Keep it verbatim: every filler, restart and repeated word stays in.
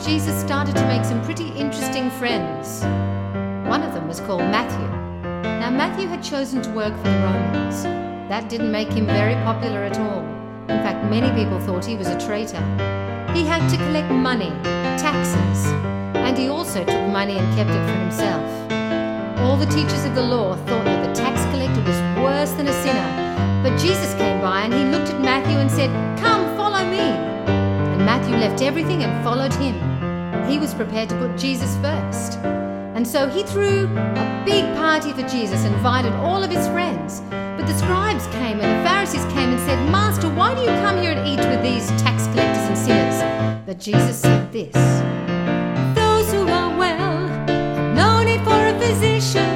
Jesus started to make some pretty interesting friends. One of them was called Matthew. Now, Matthew had chosen to work for the Romans. That didn't make him very popular at all. In fact, many people thought he was a traitor. He had to collect money, taxes, and he also took money and kept it for himself. All the teachers of the law thought that the tax collector was worse than a sinner. But Jesus came by and he looked at Matthew and said, "Come, follow me." And Matthew left everything and followed him. He was prepared to put Jesus first. And so he threw a big party for Jesus and invited all of his friends. But the scribes came and the Pharisees came and said, "Master, why do you come here and eat with these tax collectors and sinners?" But Jesus said this, "Those who are well have no need for a physician.